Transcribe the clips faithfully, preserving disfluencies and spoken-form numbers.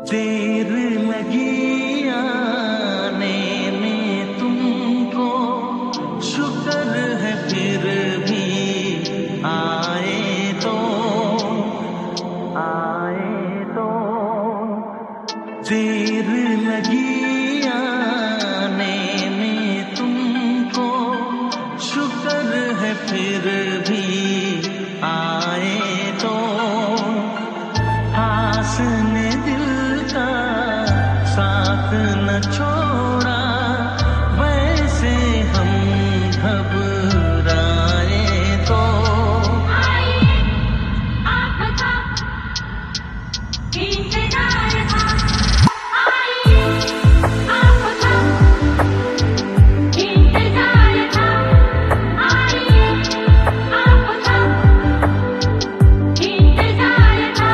देर लगी आने में तुमको, शुक्र है फिर भी आए तो, आए तो। देर लगी आने में तुमको, शुक्र है फिर भी आए तो। आस ने दिल का साथ न छोड़ा, वैसे हम घबराए तो। आइए आपका इंतजार था, आइए आपका इंतजार था, आइए आपका इंतजार था।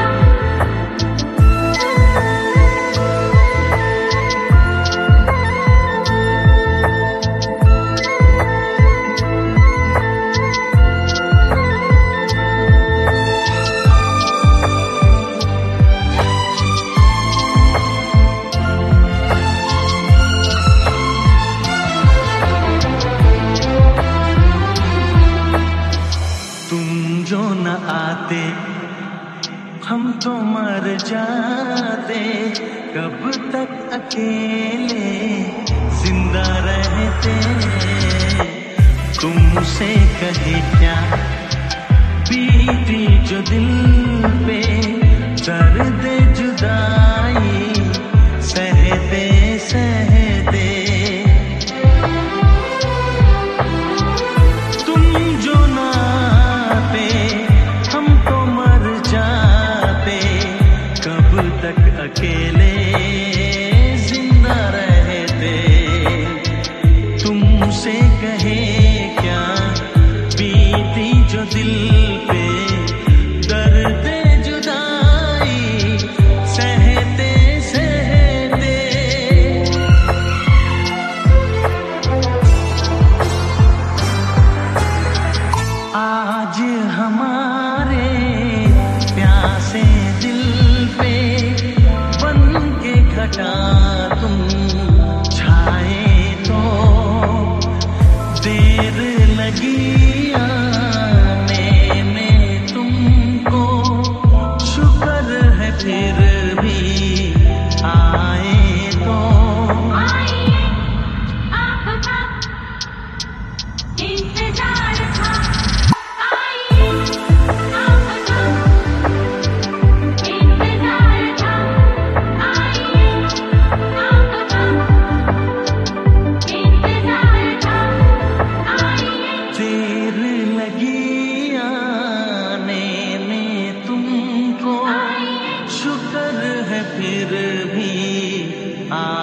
तुम जो न आते हम तो मर जाते, कब तक अकेले जिंदा रहते। तुमसे कहे क्या बीती जो दिल पे, दर्द जुदाई सहते सहते। तुम जो न आते हम तो मर जाते, कब तक अकेले जिंदा रहते। तुमसे कहे क्या बीती जो दिल पे, दर्द जुदाई सहते सहते। आज हमारे प्यासे दिल पे बन के घटा तुम छाए तो। देर लगी आने में तुमको, शुक्र है फिर भी आए तो। आइए आपका इंतजार था, आइए आपका इंतजार था, आइए आपका इंतजार था, आइए। देर लगी आने में तुमको, शुक्र है फिर भी आ